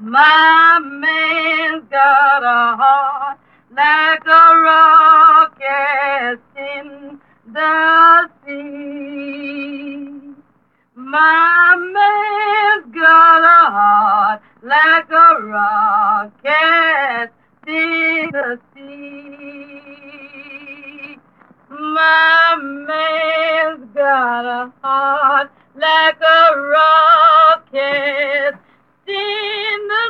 My man's got a heart like a rocket in the sea. My man's got a heart like a rocket in the sea. My man's got a heart like a rocket in the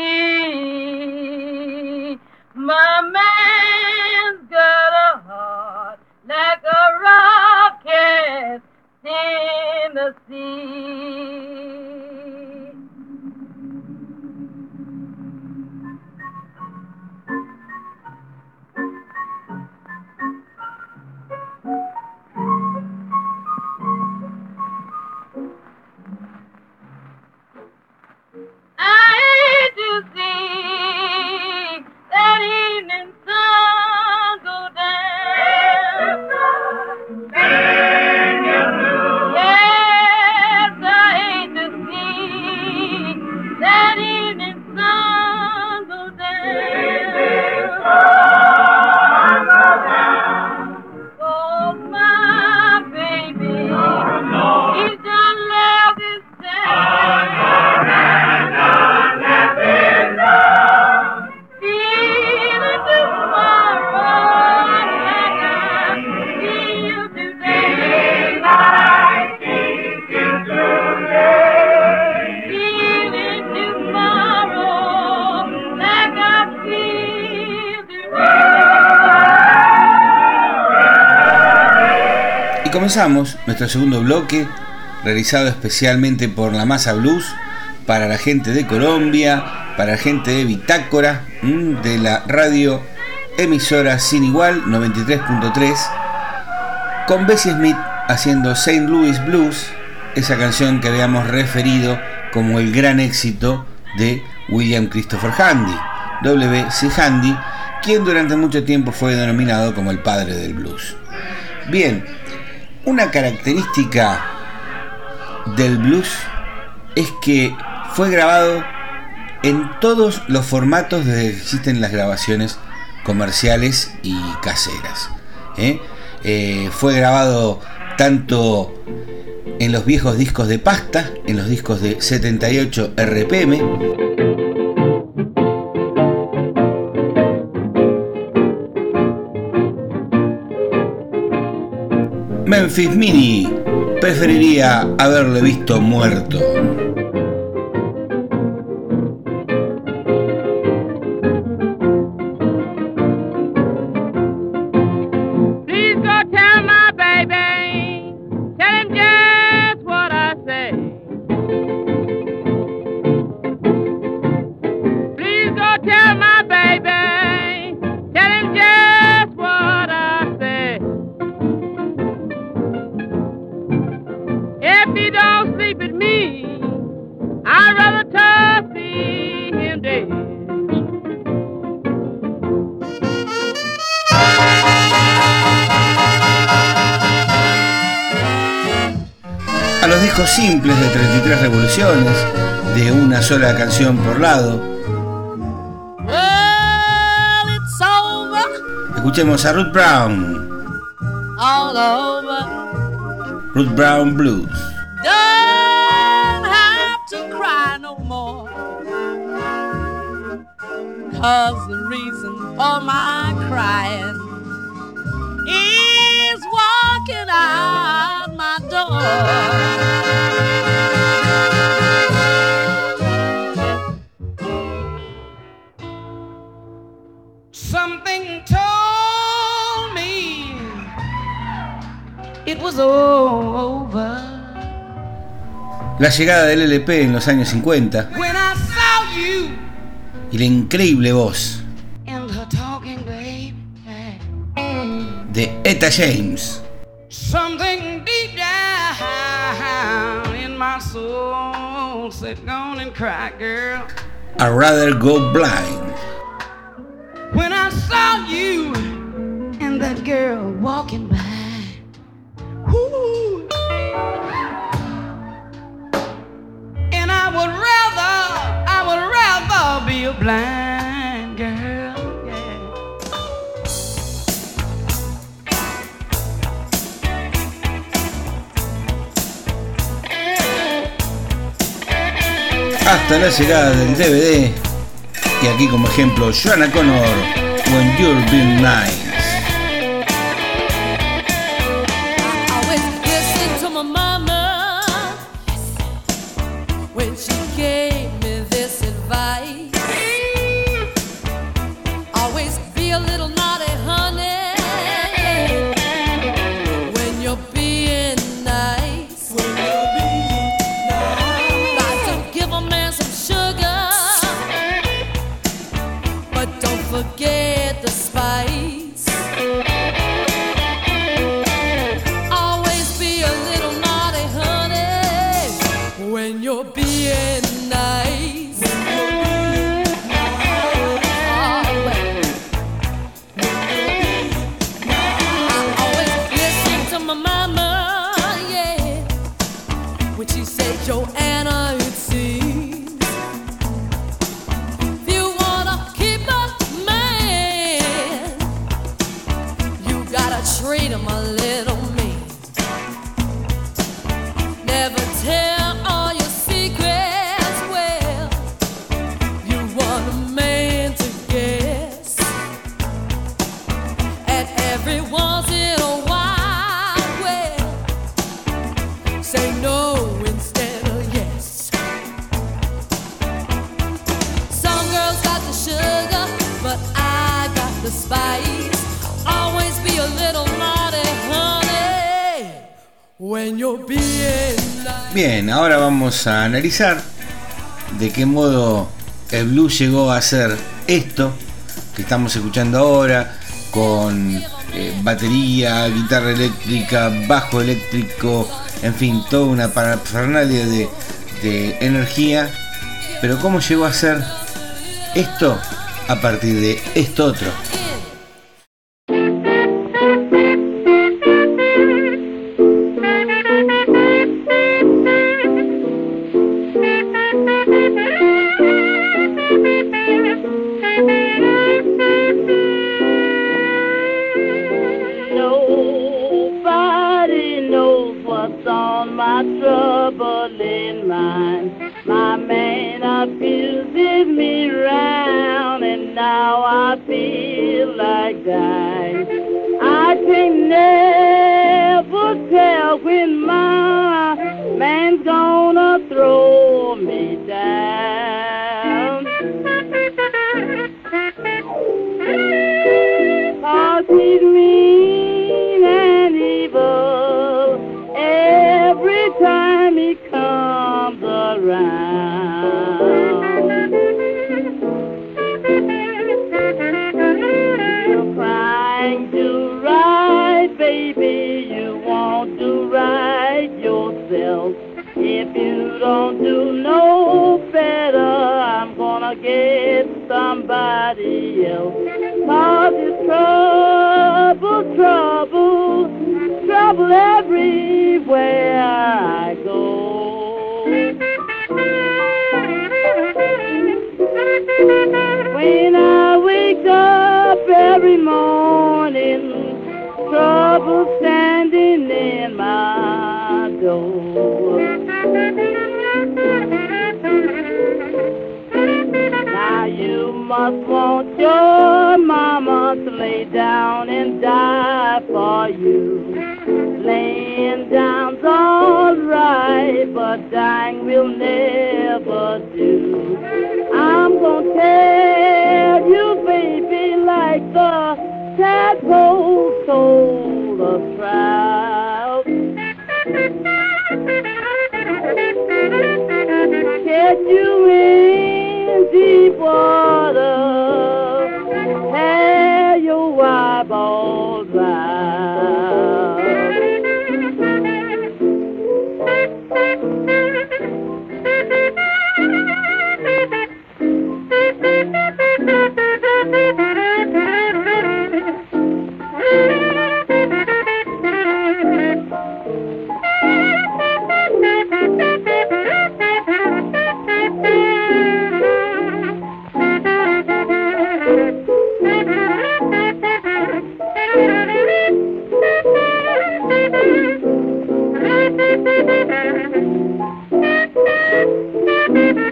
sea. My man's got a heart like a rocket in the sea. I hate to see that evening sun go down. Yes, I hate to see that evening sun go down. Oh, my baby, he's done left his town. Comenzamos nuestro segundo bloque, realizado especialmente por La Masa Blues, para la gente de Colombia, para la gente de Bitácora, de la radio emisora sin igual 93.3, con Bessie Smith haciendo St. Louis Blues, esa canción que habíamos referido como el gran éxito de William Christopher Handy, W.C. Handy, quien durante mucho tiempo fue denominado como el padre del blues. Bien, una característica del blues es que fue grabado en todos los formatos desde que existen las grabaciones comerciales y caseras. Fue grabado tanto en los viejos discos de pasta, en los discos de 78 RPM, Memphis Minnie preferiría haberle visto muerto. A los discos simples de 33 revoluciones, de una sola canción por lado. Escuchemos a Ruth Brown. Ruth Brown Blues. Don't have to cry no more, 'cause the reason for my crying is walking out my door. Something told me it was over. La llegada del LP en los años 50 y la increíble voz de Etta James. Something deep down in my soul said, "Go on and cry, girl. I'd rather go blind." When I saw you and that girl walking by, whoo, and I would rather hasta la llegada del DVD. Y aquí como ejemplo, Joanna Connor, When You're Being Nice. Forget the spice. Always be a little naughty, honey, when you're being nice. I always listen to my mama, yeah, when she said, Joanna, it seems. Treat him a little mean. Never tell all your secrets. Well, you want a man to guess. And every once in a while, well, say no instead of yes. Some girls got the sugar, but I got the spice. Always be a little naughty, honey, when you're being nice. Bien, ahora vamos a analizar de qué modo el blues llegó a ser esto que estamos escuchando ahora, con batería, guitarra eléctrica, bajo eléctrico, en fin, toda una parafernalia de energía. Pero cómo llegó a ser esto a partir de esto otro.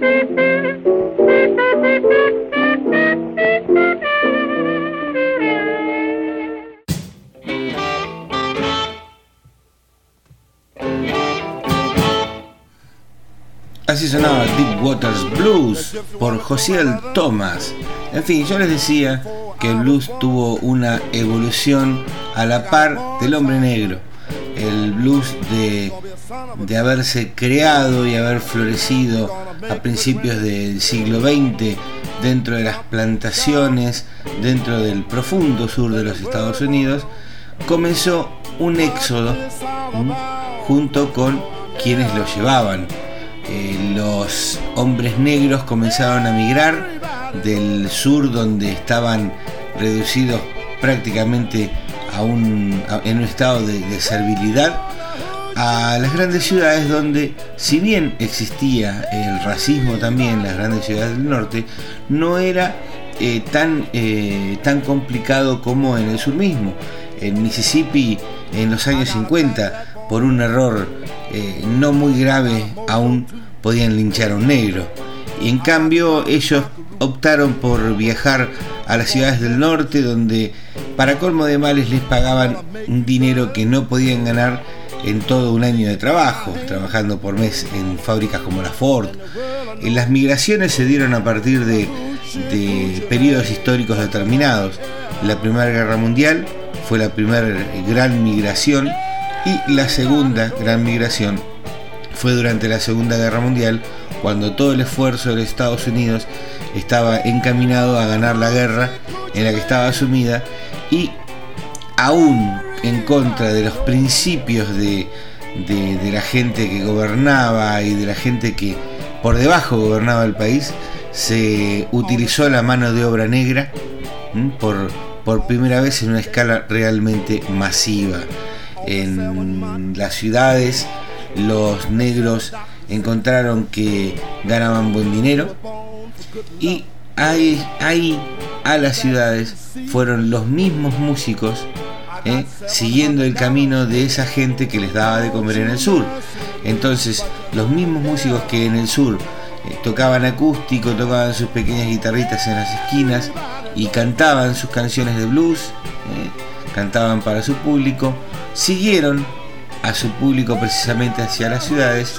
Así sonaba Deep Waters Blues por Josiel Thomas. En fin, yo les decía que el blues tuvo una evolución a la par del hombre negro. El blues de haberse creado y haber florecido a principios del siglo XX dentro de las plantaciones, dentro del profundo sur de los Estados Unidos, comenzó un éxodo junto con quienes lo llevaban. Los hombres negros comenzaron a migrar del sur, donde estaban reducidos prácticamente en un estado de servilidad, a las grandes ciudades, donde, si bien existía el racismo también en las grandes ciudades del norte, no era tan complicado como en el sur mismo. En Mississippi, en los años 50, por un error no muy grave, aún podían linchar a un negro. Y en cambio ellos optaron por viajar a las ciudades del norte, donde para colmo de males les pagaban un dinero que no podían ganar en todo un año de trabajo, trabajando por mes en fábricas como la Ford. Las migraciones se dieron a partir de periodos históricos determinados. La Primera Guerra Mundial fue la primera gran migración, y la segunda gran migración fue durante la Segunda Guerra Mundial, cuando todo el esfuerzo de los Estados Unidos estaba encaminado a ganar la guerra en la que estaba sumida, y aún en contra de los principios de la gente que gobernaba y de la gente que por debajo gobernaba el país, se utilizó la mano de obra negra por primera vez en una escala realmente masiva. En las ciudades, los negros encontraron que ganaban buen dinero, y ahí a las ciudades fueron los mismos músicos siguiendo el camino de esa gente que les daba de comer en el sur. Entonces los mismos músicos que en el sur tocaban acústico, tocaban sus pequeñas guitarritas en las esquinas y cantaban sus canciones de blues, cantaban para su público, siguieron a su público precisamente hacia las ciudades.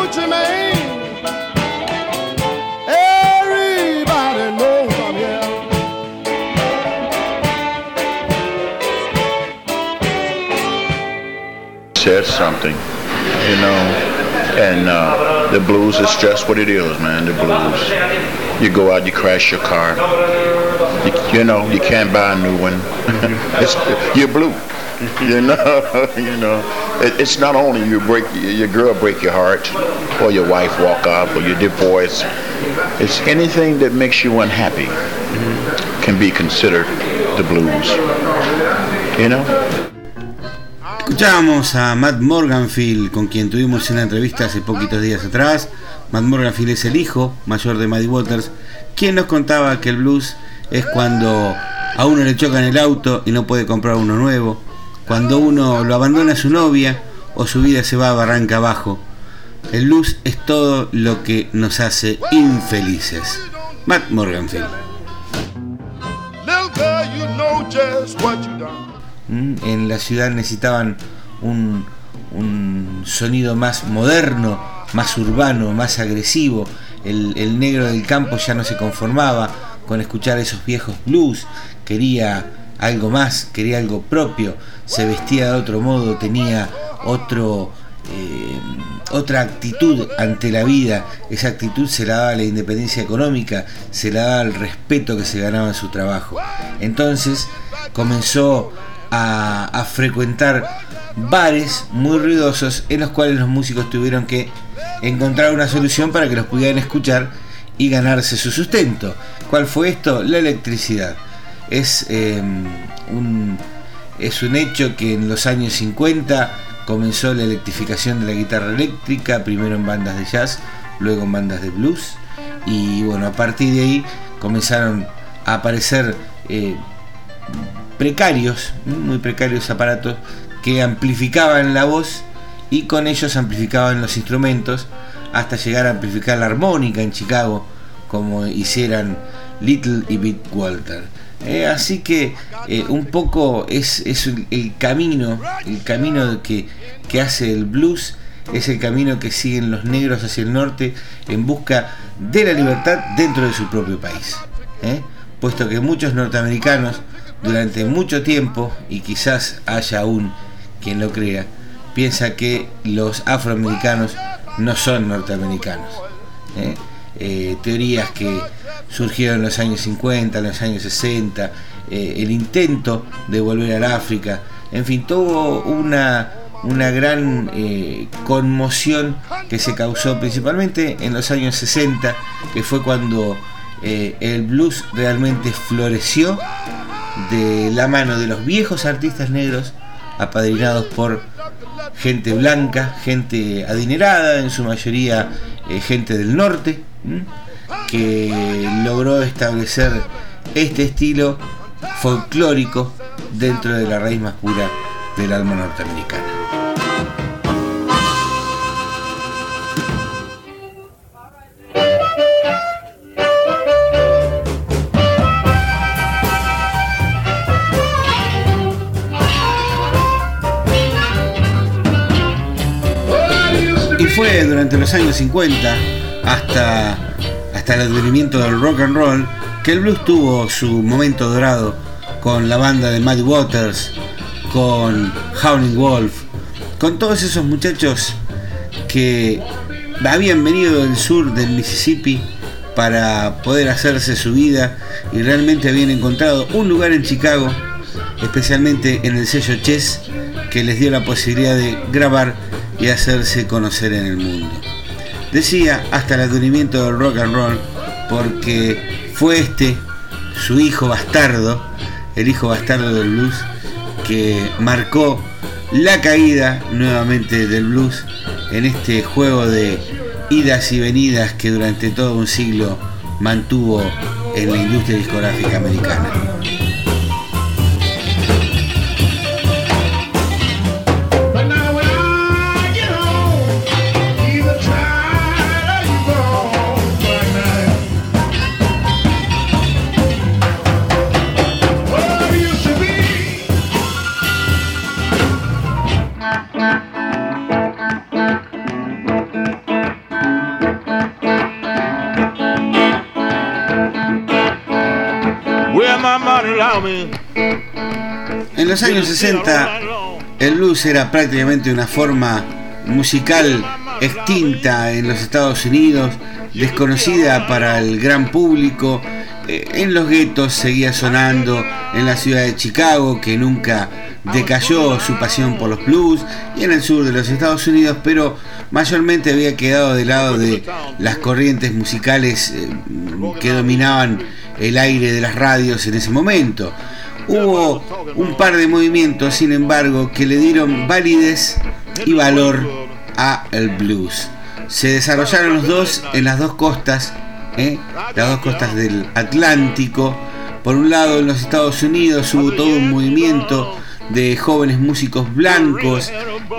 Said something, you know, and the blues is just what it is, man. The blues. You go out, you crash your car. You know, you can't buy a new one. You're blue. You know, it's not only you break your girl break your heart, or your wife walk off, or your divorce. It's anything that makes you unhappy can be considered the blues. You know. Escuchábamos a Matt Morganfield, con quien tuvimos una entrevista hace poquitos días atrás. Matt Morganfield es el hijo mayor de Muddy Waters, quien nos contaba que el blues es cuando a uno le chocan el auto y no puede comprar uno nuevo, cuando uno lo abandona a su novia o su vida se va a barranca abajo. El blues es todo lo que nos hace infelices. Matt Morganfield. En la ciudad necesitaban un sonido más moderno, más urbano, más agresivo. El negro del campo ya no se conformaba con escuchar esos viejos blues, quería algo más, quería algo propio, se vestía de otro modo, tenía otra actitud ante la vida. Esa actitud se la daba la independencia económica, se la daba el respeto que se ganaba en su trabajo. Entonces comenzó a frecuentar bares muy ruidosos, en los cuales los músicos tuvieron que encontrar una solución para que los pudieran escuchar y ganarse su sustento. ¿Cuál fue esto? La electricidad. Es un hecho que en los años 50 comenzó la electrificación de la guitarra eléctrica, primero en bandas de jazz, luego en bandas de blues, y bueno, a partir de ahí comenzaron a aparecer muy precarios aparatos que amplificaban la voz, y con ellos amplificaban los instrumentos, hasta llegar a amplificar la armónica en Chicago, como hicieran Little y Big Walter. Así que un poco es el camino que hace el blues, es el camino que siguen los negros hacia el norte en busca de la libertad dentro de su propio país, puesto que muchos norteamericanos durante mucho tiempo, y quizás haya aún quien lo crea, piensa que los afroamericanos no son norteamericanos. Teorías que surgieron en los años 50, en los años 60, el intento de volver al África, en fin, tuvo una gran conmoción que se causó principalmente en los años 60, que fue cuando el blues realmente floreció de la mano de los viejos artistas negros, apadrinados por gente blanca, gente adinerada, en su mayoría gente del norte, que logró establecer este estilo folclórico dentro de la raíz más pura del alma norteamericana. Y fue durante los años 50 hasta el advenimiento del rock and roll que el blues tuvo su momento dorado, con la banda de Muddy Waters, con Howlin' Wolf, con todos esos muchachos que habían venido del sur del Mississippi para poder hacerse su vida y realmente habían encontrado un lugar en Chicago, especialmente en el sello Chess, que les dio la posibilidad de grabar y hacerse conocer en el mundo. Decía hasta el advenimiento del rock and roll, porque fue su hijo bastardo, el hijo bastardo del blues, que marcó la caída nuevamente del blues en este juego de idas y venidas que durante todo un siglo mantuvo en la industria discográfica americana. En los años 60 el blues era prácticamente una forma musical extinta en los Estados Unidos, desconocida para el gran público. En los guetos seguía sonando, en la ciudad de Chicago, que nunca decayó su pasión por los blues, y en el sur de los Estados Unidos, pero mayormente había quedado del lado de las corrientes musicales que dominaban el aire de las radios en ese momento. Hubo un par de movimientos, sin embargo, que le dieron validez y valor a el blues. Se desarrollaron los dos en las dos costas, las dos costas del Atlántico. Por un lado, en los Estados Unidos hubo todo un movimiento de jóvenes músicos blancos,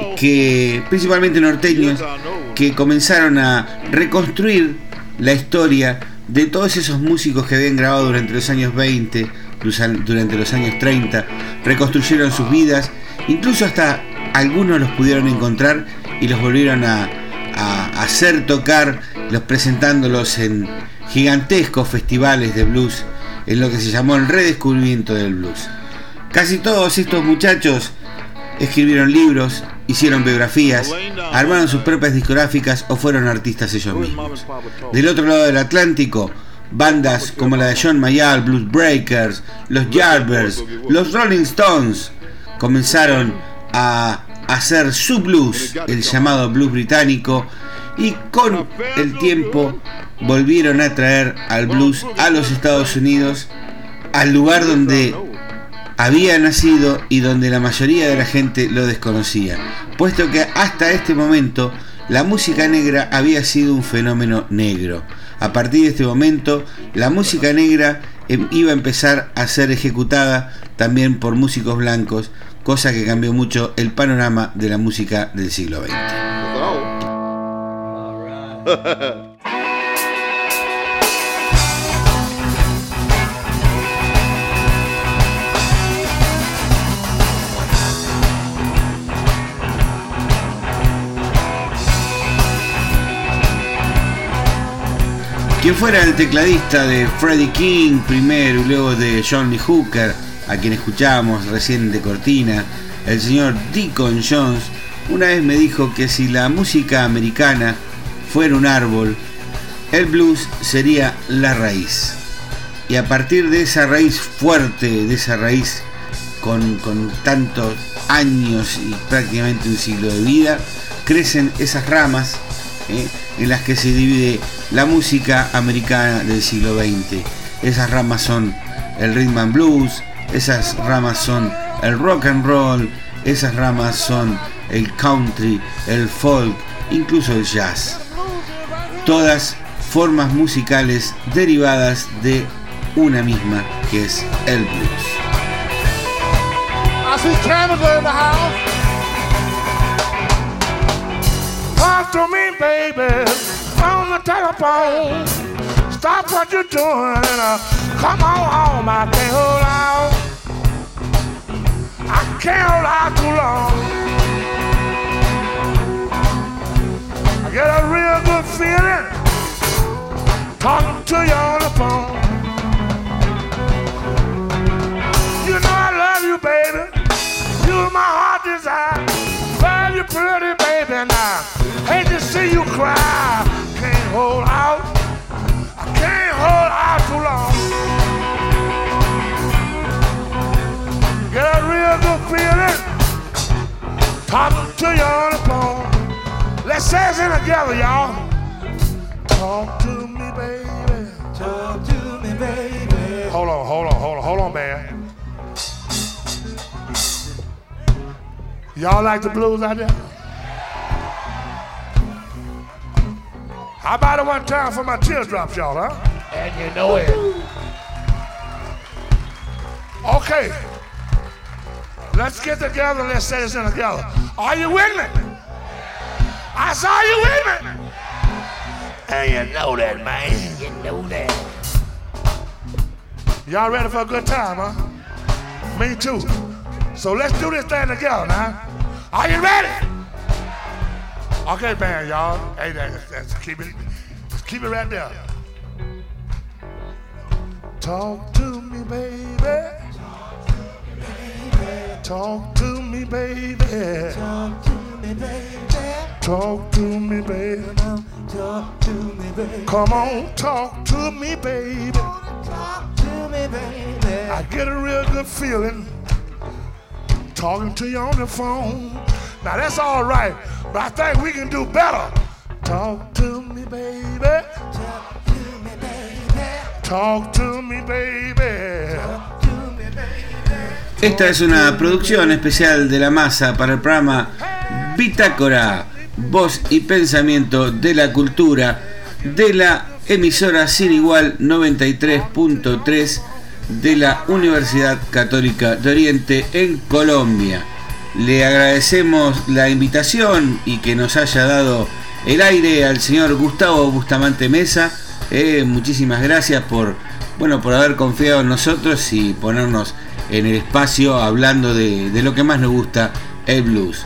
que principalmente norteños, que comenzaron a reconstruir la historia de todos esos músicos que habían grabado durante los años 20, durante los años 30, reconstruyeron sus vidas, incluso hasta algunos los pudieron encontrar y los volvieron a hacer tocar, los presentándolos en gigantescos festivales de blues, en lo que se llamó el redescubrimiento del blues. Casi todos estos muchachos escribieron libros, hicieron biografías, armaron sus propias discográficas o fueron artistas ellos mismos. Del otro lado del Atlántico, bandas como la de John Mayall, Blues Breakers, los Yardbirds, los Rolling Stones, comenzaron a hacer su blues, el llamado blues británico, y con el tiempo volvieron a traer al blues a los Estados Unidos, al lugar donde había nacido y donde la mayoría de la gente lo desconocía, puesto que hasta este momento la música negra había sido un fenómeno negro. A partir de este momento, la música negra iba a empezar a ser ejecutada también por músicos blancos, cosa que cambió mucho el panorama de la música del siglo XX. Quien fuera el tecladista de Freddie King primero y luego de John Lee Hooker, a quien escuchábamos recién de cortina, el señor Deacon Jones, una vez me dijo que si la música americana fuera un árbol, el blues sería la raíz. Y a partir de esa raíz fuerte, de esa raíz con tantos años y prácticamente un siglo de vida, crecen esas ramas en las que se divide la música americana del siglo XX. Esas ramas son el rhythm and blues, esas ramas son el rock and roll, esas ramas son el country, el folk, incluso el jazz. Todas formas musicales derivadas de una misma, que es el blues. Talk to me, baby, on the telephone. Stop what you're doing and come on home. I can't hold out. I can't hold out too long. I get a real good feeling talking to you on the phone. You know I love you, baby. You're my heart desire. Love you pretty, baby, now. Hate to see you cry. Can't hold out. I can't hold out too long. Get a real good feeling talking to you on the phone. Let's say it together, y'all. Talk to me, baby. Talk to me, baby. Hold on, man. Y'all like the blues out there? How about it one time for my teardrops, y'all, huh? And you know it. Okay. Let's get together and let's say this together. Are you with me? I saw you with me. And you know that, man. You know that. Y'all ready for a good time, huh? Me too. So let's do this thing together now. Are you ready? Okay, man, y'all. Hey, let's keep it right there. Talk to me, baby. Talk to me, baby. Talk to me, baby. Talk to me, baby. Talk to me, baby. Come on, talk to me, baby. Talk to me, baby. I get a real good feeling talking to you on the phone. Now that's all right, but I think we can do better. Talk to me, baby. Talk to me, baby. Talk to me, baby. Talk to me, baby. Esta es una producción especial de La Masa para el programa Bitácora, voz y pensamiento de la cultura de la emisora sin igual 93.3 de la Universidad Católica de Oriente en Colombia. Le agradecemos la invitación y que nos haya dado el aire al señor Gustavo Bustamante Mesa. Muchísimas gracias por haber confiado en nosotros y ponernos en el espacio hablando de lo que más nos gusta, el blues.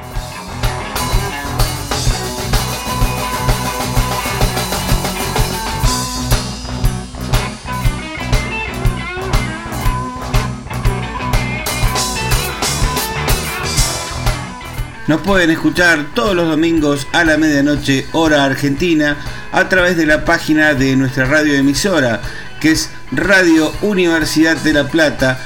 Nos pueden escuchar todos los domingos a la medianoche, hora argentina, a través de la página de nuestra radioemisora, que es Radio Universidad de La Plata,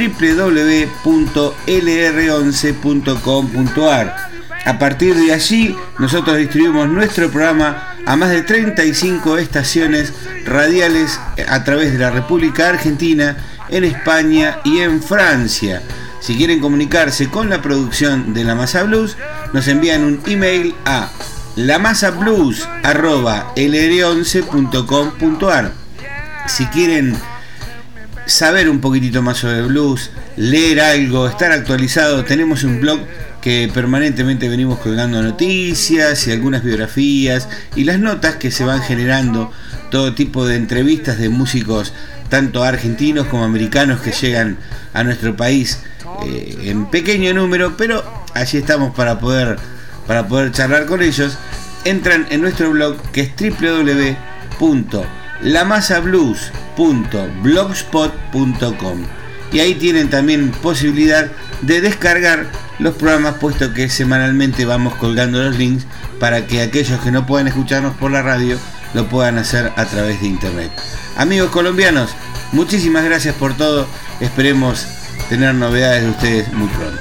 www.lr11.com.ar. A partir de allí, nosotros distribuimos nuestro programa a más de 35 estaciones radiales a través de la República Argentina, en España y en Francia. Si quieren comunicarse con la producción de La Masa Blues, nos envían un email a lamasablues@lr11.com.ar. Si quieren saber un poquitito más sobre blues, leer algo, estar actualizado, tenemos un blog que permanentemente venimos colgando noticias y algunas biografías y las notas que se van generando, todo tipo de entrevistas de músicos tanto argentinos como americanos que llegan a nuestro país en pequeño número, pero allí estamos para poder charlar con ellos. Entran en nuestro blog, que es www.lamasablues.blogspot.com, y ahí tienen también posibilidad de descargar los programas, puesto que semanalmente vamos colgando los links para que aquellos que no puedan escucharnos por la radio lo puedan hacer a través de internet. Amigos colombianos, muchísimas gracias por todo. Esperemos tener novedades de ustedes muy pronto.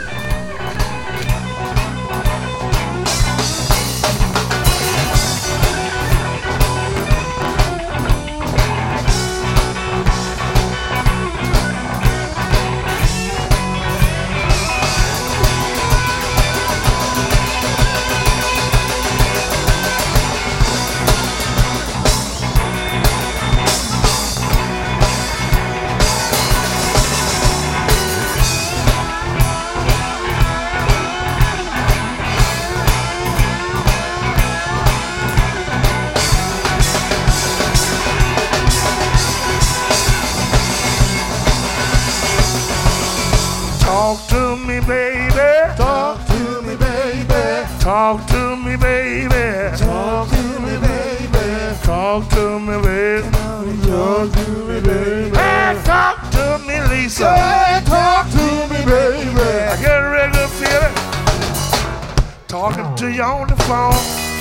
Talk to me, baby. Talk to me, baby. Talk to me, baby. Talk to me, baby. Talk to me, baby. Talk to me, baby. Hey, talk to me, Lisa. Hey, talk to me, baby. I get a regular feeling talking to you on the phone.